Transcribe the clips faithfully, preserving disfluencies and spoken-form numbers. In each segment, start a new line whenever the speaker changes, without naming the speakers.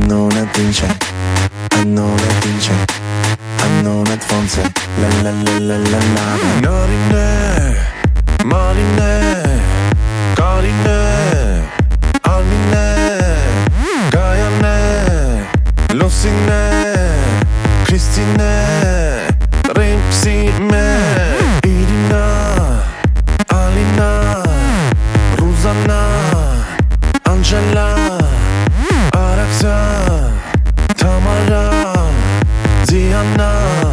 Annonet ince, annonet ince, annonet fonse, la la la la la la. Narine, marine, karine, almine, gayane, losine, Kristine, Ripsime, Irina, Alina, Ruzana, Angela, Araksa, Tamara, Diana,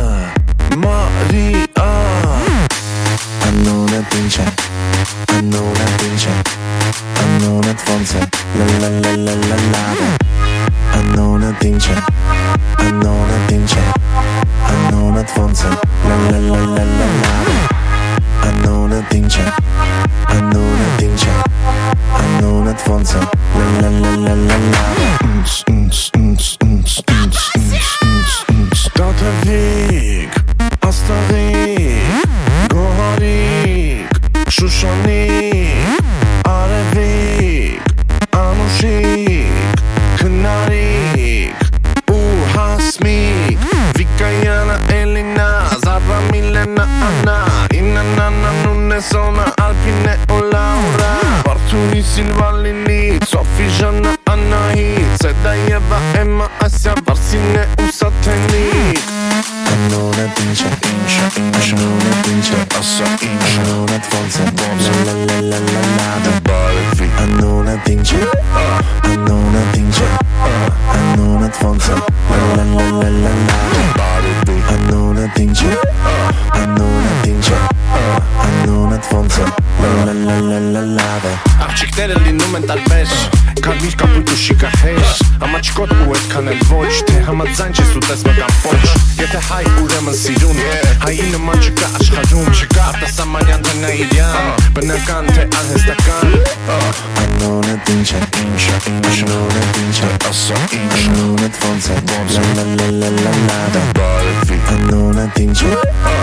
Maria. Annonet ince, annonet ince, annonet fonse, la la la la la la. Annonet ince, annonet ince, annonet fonse, la la la la la la. Annonet ince, annonet ince, annonet fonse, la la la la la la. Datevik, Astavik, Goharik, Shushanik, Arevik, Anushik, Knarik, Uhasmik, Vikayana, Elina, Zara, Milena, Anna, Inanana, Nunesona, Alpine, o Laura, Bartuni, Silva, Lili, Sofi, Jana, Anahit, Sedayeva, Emma, Asya, Varsine, Usatelik. Annonet ince, ince, ince, annonet ince, assa ince, annonet fonse, la la la la la la. Balvi, annonet ince, annonet ince, annonet fonse, la la la la la la. Balvi, annonet ince, annonet ince, annonet fonse, la la la la la la. Աղջիկները լինում են տարբեր, Կարմիր կապույտ ու շիկահեր, Ամաչկոտ ու այդքան էլ ոչ, Թե համաձայն չես ու տեսնո կամ ոչ, Եթե հայ ուրեմն սիրուն, Հայի նման չկա աշխարհում, Չկա արտասահմանյան թե նաիրյան, Բնական թե արհեստական. Annonet ince, ince, annonet ince, assa ince, annonet fonse, la la la la la la. Balvi, annonet ince,